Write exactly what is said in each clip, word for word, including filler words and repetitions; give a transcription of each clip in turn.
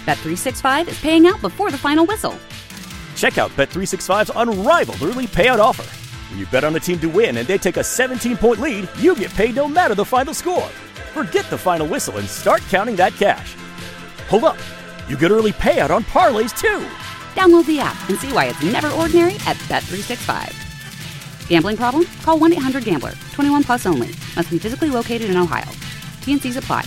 Bet three sixty-five is paying out before the final whistle. Check out Bet three sixty-five's unrivaled early payout offer. When you bet on a team to win and they take a seventeen-point lead, you get paid no matter the final score. Forget the final whistle and start counting that cash. Hold up. You get early payout on parlays, too. Download the app and see why it's never ordinary at Bet three sixty-five. Gambling problem? Call one eight hundred gambler. twenty-one plus only. Must be physically located in Ohio. T and Cs apply.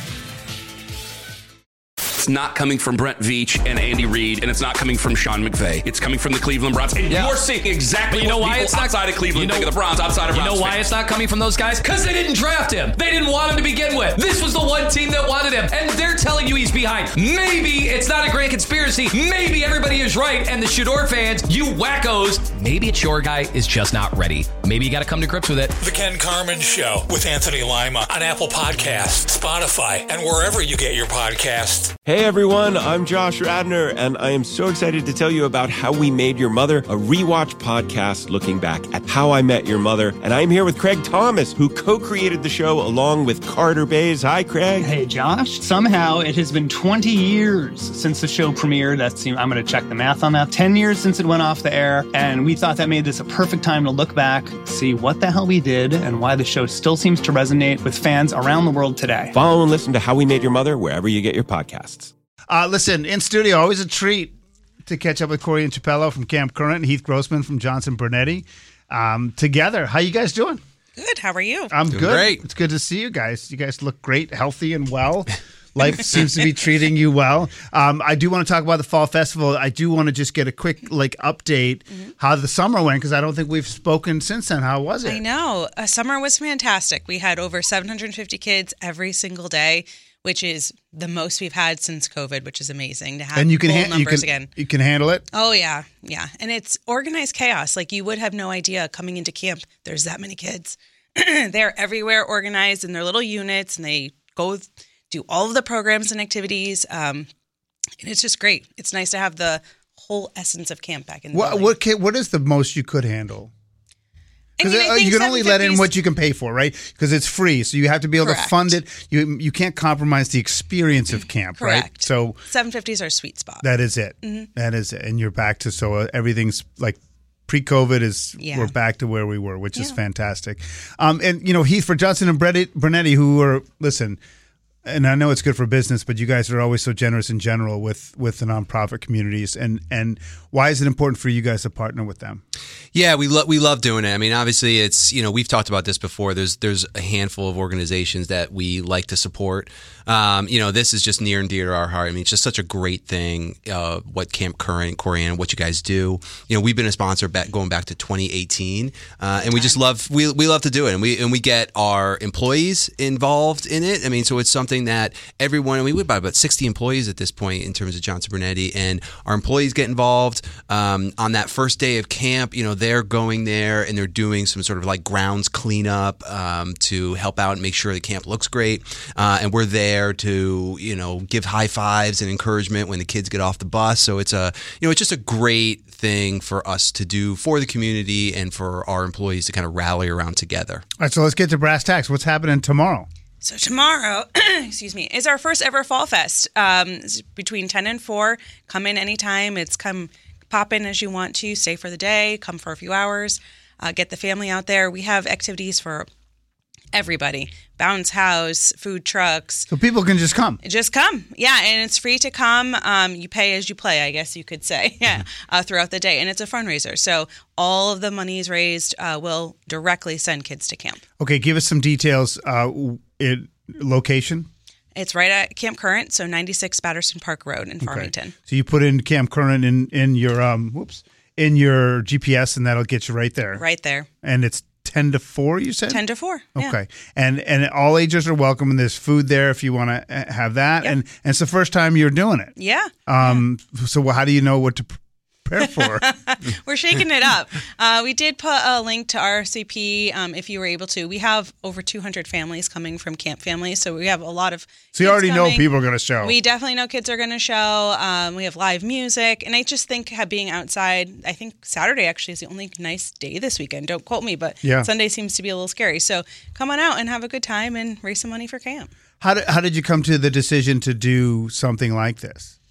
It's not coming from Brent Veach and Andy Reid, and it's not coming from Sean McVay. It's coming from the Cleveland Browns. And yeah. you're seeing exactly you know what why people it's not, outside of Cleveland you know, think of the Browns, outside of You Browns know why fans. it's not coming from those guys? Because they didn't draft him. They didn't want him to begin with. This was the one team that wanted him, and they're telling you he's behind. Maybe it's not a great conspiracy. Maybe everybody is right, and the Shador fans, you wackos, maybe it's your guy is just not ready. Maybe you got to come to grips with it. The Ken Carman Show with Anthony Lima on Apple Podcasts, Spotify, and wherever you get your podcasts. Hey everyone, I'm Josh Radner, and I am so excited to tell you about How We Made Your Mother, a rewatch podcast looking back at How I Met Your Mother. And I'm here with Craig Thomas, who co-created the show along with Carter Bays. Hi, Craig. Hey, Josh. Somehow it has been twenty years since the show premiered. That's, I'm going to check the math on that. ten years since it went off the air, and we thought that made this a perfect time to look back, see what the hell we did, and why the show still seems to resonate with fans around the world today. Follow and listen to How We Made Your Mother wherever you get your podcasts. Uh, listen, in studio, always a treat to catch up with Corey and Chappello from Camp Current and Heath Grossman from Johnson Brunetti um, together. How you guys doing? Good. How are you? I'm Doing good. Great. It's good to see you guys. You guys look great, healthy, and well. Life seems to be treating you well. Um, I do want to talk about the Fall Festival. I do want to just get a quick like update mm-hmm. how the summer went, because I don't think we've spoken since then. How was it? I know. Uh, summer was fantastic. We had over seven hundred fifty kids every single day, which is the most we've had since COVID, which is amazing to have and you can full ha- numbers you can, again. You can handle it? Oh, yeah. Yeah. And it's organized chaos. Like, you would have no idea coming into camp, there's that many kids. They're everywhere organized in their little units, and they go do all of the programs and activities. Um, and it's just great. It's nice to have the whole essence of camp back in the What building. what can, what is the most you could handle? Because I mean, I you can only let in seven fifties what you can pay for, right? Because it's free, so you have to be able Correct. to fund it. You you can't compromise the experience of camp, Correct. right? So seven fifty is our sweet spot. that is it. Mm-hmm. That is it. And you're back to so uh, everything's like pre-COVID is Yeah. we're back to where we were, which is Yeah. fantastic. Um, and you know, Heath, for Johnson and Brunetti, Brunetti, who are listen. And I know it's good for business, but you guys are always so generous in general with, with the nonprofit communities. And, and why is it important for you guys to partner with them? Yeah, we love we love doing it. I mean, obviously, it's you know we've talked about this before. There's there's a handful of organizations that we like to support. Um, you know, this is just near and dear to our heart. I mean, it's just such a great thing. Uh, what Camp Current, Corey, and what you guys do. You know, we've been a sponsor back, going back to twenty eighteen, uh, and we just love we we love to do it, and we and we get our employees involved in it. I mean, so it's something that everyone. I mean, we have about sixty employees at this point in terms of Johnson Brunetti, and our employees get involved um, on that first day of camp. You know, they're going there and they're doing some sort of like grounds cleanup um, to help out and make sure the camp looks great. Uh, and we're there to, you know, give high fives and encouragement when the kids get off the bus. So it's a, you know, it's just a great thing for us to do for the community and for our employees to kind of rally around together. All right, so let's get to brass tacks. What's happening tomorrow? So tomorrow, excuse me, is our first ever Fall Fest. Um, it's between ten and four. Come in anytime. It's come pop in as you want to. Stay for the day. Come for a few hours. Uh, get the family out there. We have activities for everybody. Bounce house, food trucks. So people can just come. Just come. Yeah, and it's free to come. Um, you pay as you play, I guess you could say, yeah, uh, throughout the day. And it's a fundraiser. So all of the monies raised uh, will directly send kids to camp. Okay, give us some details. Uh, it, location? It's right at Camp Current, so ninety-six Batterson Park Road in Farmington. Okay. So you put in Camp Current in, in your um whoops in your G P S, and that'll get you right there. Right there. And it's ten to four, you said? ten to four. Yeah. Okay. And and all ages are welcome, and there's food there if you want to have that. Yep. And, and it's the first time you're doing it. Yeah. Um. Yeah. So how do you know what to prepare for? We're shaking it up. Uh, we did put a link to R S V P um, if you were able to. We have over two hundred families coming from camp families, so we have a lot of So you already coming. know people are going to show. We definitely know kids are going to show. Um, we have live music, and I just think being outside, I think Saturday actually is the only nice day this weekend. Don't quote me, but yeah. Sunday seems to be a little scary. So come on out and have a good time and raise some money for camp. How did, how did you come to the decision to do something like this?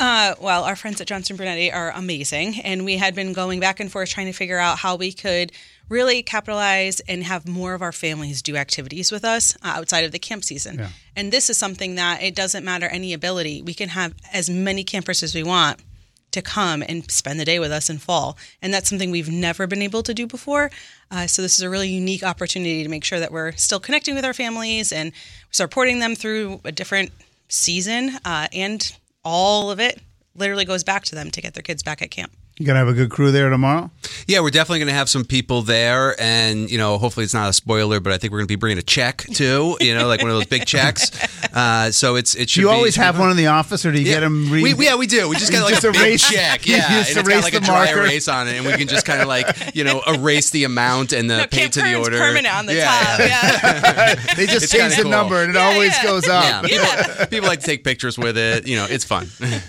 Uh, well, our friends at Johnson Brunetti are amazing, and we had been going back and forth trying to figure out how we could really capitalize and have more of our families do activities with us uh, outside of the camp season. Yeah. And this is something that it doesn't matter any ability. We can have as many campers as we want to come and spend the day with us in fall. And that's something we've never been able to do before. Uh, so this is a really unique opportunity to make sure that we're still connecting with our families and supporting them through a different season. Uh, and all of it literally goes back to them to get their kids back at camp. You going to have a good crew there tomorrow? Yeah, we're definitely going to have some people there. And, you know, hopefully it's not a spoiler, but I think we're going to be bringing a check, too. You know, like one of those big checks. Uh, so it's it should Do you be, always have one in the office, or do you yeah. get them read? We, yeah, we do. We just got like just a big erase, check. Yeah, and just it's erase got like the a dry marker. erase on it. And we can just kind of like, you know, erase the amount and the no, pay Camp to the Kern's order. permanent on the yeah, top. Yeah. Yeah. They just It's change the cool. number, and it Yeah, always yeah. goes up. Yeah, people, people like to take pictures with it. You know, it's fun.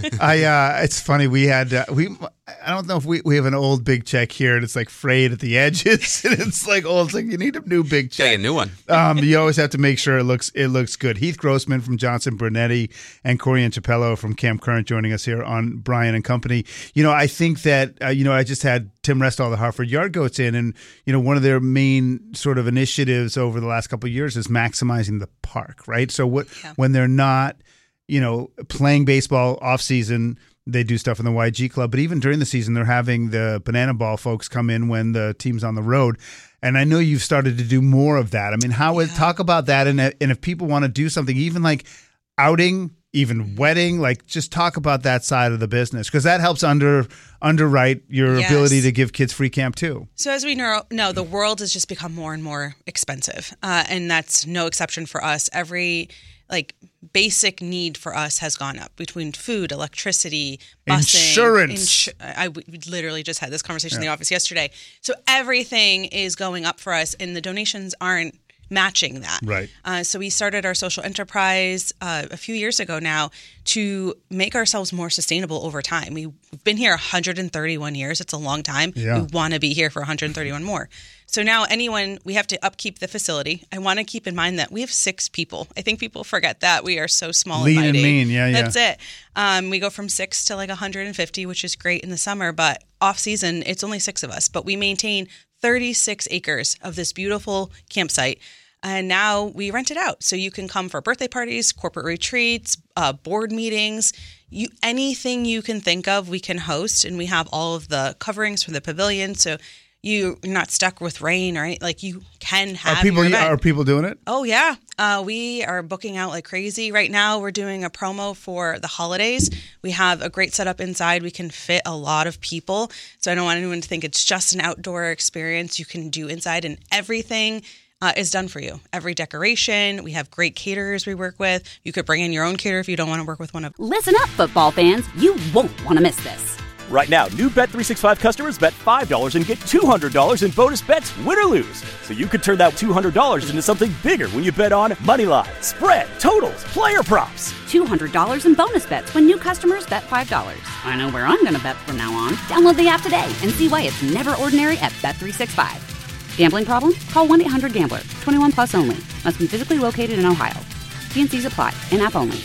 I uh, it's funny. We had uh, we. I don't know if we, we have an old big check here, and it's like frayed at the edges, and it's like old. It's like you need a new big check. Gotta get a new one. Um, you always have to make sure it looks it looks good. Heath Grossman from Johnson Brunetti and Corey Anchapello from Camp Current joining us here on Brian and Company. You know, I think that uh, you know I just had Tim Restall, the Hartford Yard Goats, in, and you know one of their main sort of initiatives over the last couple of years is maximizing the park, right? So what Yeah. when they're not, you know, playing baseball off season. They do stuff in the Y G Club, but even during the season, they're having the Banana Ball folks come in when the team's on the road. And I know you've started to do more of that. I mean, how would Yeah. talk about that? And, and if people want to do something, even like outing, even wedding, like just talk about that side of the business, because that helps under underwrite your Yes. ability to give kids free camp too. So as we know, no, the world has just become more and more expensive, uh, and that's no exception for us. Every like basic need for us has gone up between food, electricity, busing, Insurance. Insu- I we literally just had this conversation in the office yesterday. So everything is going up for us, and the donations aren't matching that. Right. Uh, so we started our social enterprise uh, a few years ago now to make ourselves more sustainable over time. We, we've been here one hundred thirty-one years. It's a long time. Yeah. We want to be here for one hundred thirty-one more. So now anyone, we have to upkeep the facility. I want to keep in mind that we have six people. I think people forget that. We are so small Lean and and mighty. mean, yeah, yeah. That's it. Um, we go from six to like one hundred fifty, which is great in the summer, but off season, it's only six of us. But we maintain thirty-six acres of this beautiful campsite. And now we rent it out. So you can come for birthday parties, corporate retreats, uh, board meetings, you anything you can think of, we can host. And we have all of the coverings for the pavilion. So you're not stuck with rain, right? Like you can have Are people your event. are people doing it? Oh, yeah. Uh, we are booking out like crazy. Right now, we're doing a promo for the holidays. We have a great setup inside. We can fit a lot of people. So I don't want anyone to think it's just an outdoor experience. You can do inside, and everything uh, is done for you. Every decoration. We have great caterers we work with. You could bring in your own caterer if you don't want to work with one of them. Listen up, football fans. You won't want to miss this. Right now, new Bet three sixty-five customers bet five dollars and get two hundred dollars in bonus bets, win or lose. So you could turn that two hundred dollars into something bigger when you bet on money line, spread, totals, player props. two hundred dollars in bonus bets when new customers bet five dollars. I know where I'm going to bet from now on. Download the app today and see why it's never ordinary at Bet three sixty-five. Gambling problem? Call one eight hundred gambler. twenty-one plus only. Must be physically located in Ohio. T N Cs apply. In-app only.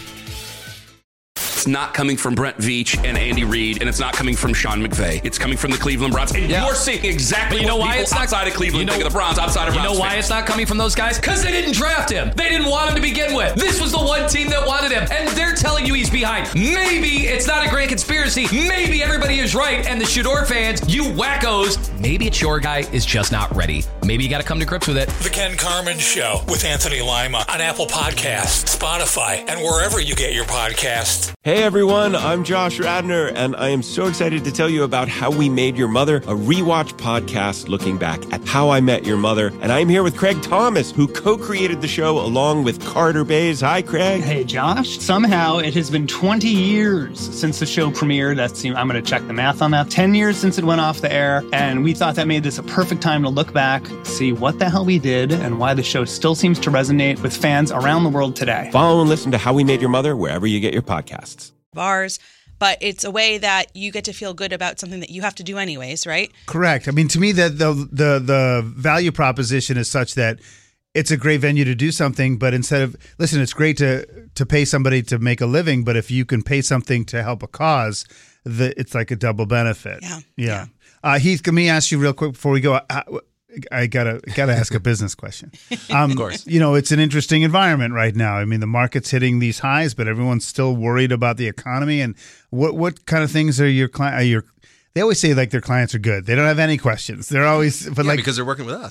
It's not coming from Brent Veach and Andy Reid, and it's not coming from Sean McVay. It's coming from the Cleveland Browns. And Yeah. you're seeing exactly But you know what why people it's not outside of Cleveland you know, think of the Browns, outside of You Browns know why fans. it's not coming from those guys? Because they didn't draft him. They didn't want him to begin with. This was the one team that wanted him, and they're telling you he's behind. Maybe it's not a grand conspiracy. Maybe everybody is right, and the Shador fans, you wackos, maybe it's your guy is just not ready. Maybe you got to come to grips with it. The Ken Carman Show with Anthony Lima on Apple Podcasts, Spotify, and wherever you get your podcasts. Hey everyone, I'm Josh Radner, and I am so excited to tell you about How We Made Your Mother, a rewatch podcast looking back at How I Met Your Mother. And I'm here with Craig Thomas, who co-created the show along with Carter Bays. Hi, Craig. Hey, Josh. Somehow it has been twenty years since the show premiered. That's, I'm going to check the math on that. ten years since it went off the air. And we thought that made this a perfect time to look back, see what the hell we did, and why the show still seems to resonate with fans around the world today. Follow and listen to How We Made Your Mother wherever you get your podcasts. Bars, but it's a way that you get to feel good about something that you have to do anyways, right? Correct. I mean, to me, the the the, the value proposition is such that it's a great venue to do something, but instead of, listen, it's great to to pay somebody to make a living, but if you can pay something to help a cause, the, it's like a double benefit. Yeah. Yeah. yeah. Uh, Heath, let me ask you real quick before we go. I, I gotta gotta ask a business question. Um, Of course. You know, it's an interesting environment right now. I mean, the market's hitting these highs, but everyone's still worried about the economy. And what what kind of things are your client? Are your They always say like their clients are good. They don't have any questions. They're always, but Yeah, like because they're working with us.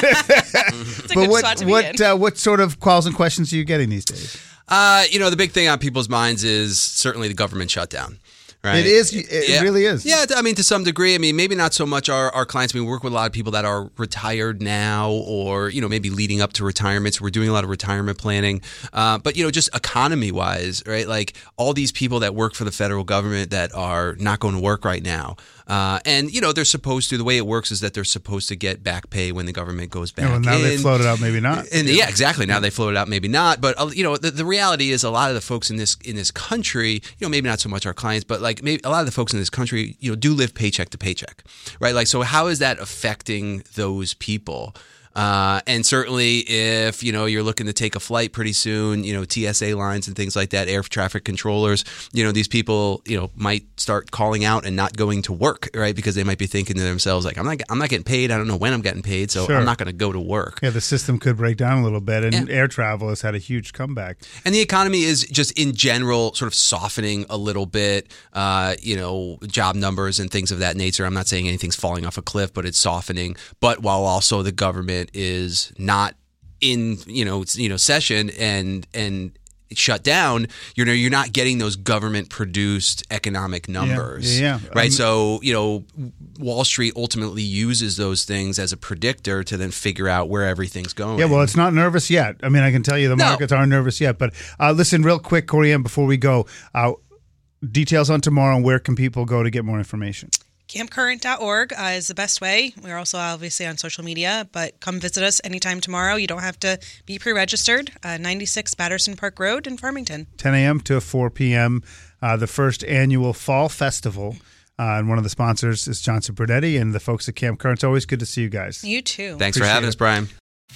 It's a but good what spot to be what in. uh, what sort of calls and questions are you getting these days? Uh, you know, the big thing on people's minds is certainly the government shutdown. Right? It is. It Yeah. really is. Yeah, I mean, to some degree. I mean, maybe not so much our, our clients. I mean, we work with a lot of people that are retired now or, you know, maybe leading up to retirement. So we're doing a lot of retirement planning. Uh, but, you know, just economy-wise, right, like all these people that work for the federal government that are not going to work right now. Uh, and, you know, they're supposed to, the way it works is that they're supposed to get back pay when the government goes back Yeah, well, now in. they floated out, maybe not. And yeah, exactly. Now they floated out, maybe not. But uh, you know, the, the reality is, a lot of the folks in this in this country, you know, maybe not so much our clients, but like maybe a lot of the folks in this country, you know, do live paycheck to paycheck, right? Like, so how is that affecting those people? Uh, and certainly, if you know you're looking to take a flight pretty soon, you know T S A lines and things like that, air traffic controllers, you know these people, you know, might start calling out and not going to work, right? Because they might be thinking to themselves, like, I'm not, I'm not getting paid. I don't know when I'm getting paid, so Sure. I'm not going to go to work. Yeah, the system could break down a little bit, and Yeah. air travel has had a huge comeback. And the economy is just in general sort of softening a little bit, uh, you know, job numbers and things of that nature. I'm not saying anything's falling off a cliff, but it's softening. But while also the government is not in, you know, it's, you know, session and and shut down, you know, you're not getting those government produced economic numbers. Yeah, yeah. Right. Um, so, you know, Wall Street ultimately uses those things as a predictor to then figure out where everything's going. Yeah, well, it's not nervous yet. I mean, I can tell you the No. markets aren't nervous yet. But uh, listen, real quick, Corianne, before we go, uh, details on tomorrow, and where can people go to get more information? camp current dot org uh, is the best way. We're also obviously on social media, but come visit us anytime tomorrow. You don't have to be pre-registered. Uh, ninety-six Batterson Park Road in Farmington. ten a.m. to four p.m., uh, the first annual Fall Festival. Uh, and one of the sponsors is Johnson Bernetti and the folks at Camp Current. It's always good to see you guys. You too. Thanks for Appreciate having it. us, Brian.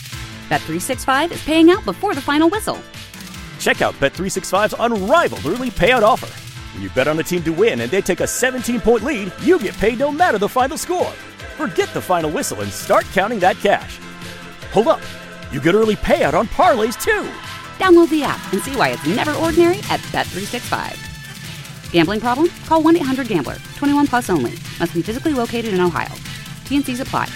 Bet three sixty-five is paying out before the final whistle. Check out Bet three sixty-five's unrivaled early payout offer. When you bet on a team to win and they take a seventeen-point lead, you get paid no matter the final score. Forget the final whistle and start counting that cash. Hold up. You get early payout on parlays, too. Download the app and see why it's never ordinary at Bet three sixty-five. Gambling problem? Call one eight hundred gambler. twenty-one plus only. Must be physically located in Ohio. T N Cs apply.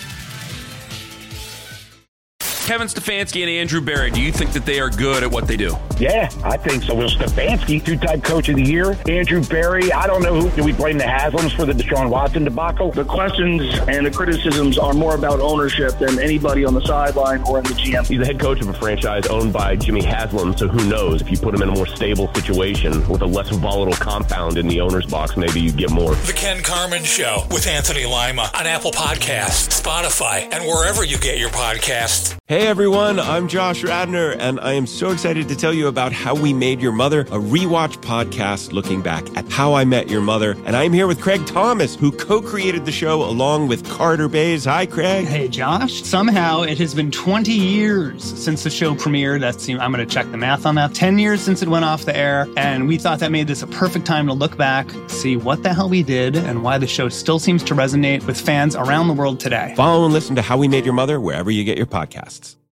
Kevin Stefanski and Andrew Berry, do you think that they are good at what they do? Yeah, I think so. Well, Stefanski, two-time coach of the year. Andrew Berry, I don't know who. Do we blame the Haslams for the Deshaun Watson debacle? The questions and the criticisms are more about ownership than anybody on the sideline or in the G M. He's the head coach of a franchise owned by Jimmy Haslam, so who knows? If you put him in a more stable situation with a less volatile compound in the owner's box, maybe you get more. The Ken Carman Show with Anthony Lima on Apple Podcasts, Spotify, and wherever you get your podcasts. Hey everyone, I'm Josh Radner, and I am so excited to tell you about How We Made Your Mother, a rewatch podcast looking back at How I Met Your Mother. And I'm here with Craig Thomas, who co-created the show along with Carter Bays. Hi, Craig. Hey, Josh. Somehow it has been twenty years since the show premiered. That's, I'm going to check the math on that. ten years since it went off the air. And we thought that made this a perfect time to look back, see what the hell we did, and why the show still seems to resonate with fans around the world today. Follow and listen to How We Made Your Mother wherever you get your podcasts.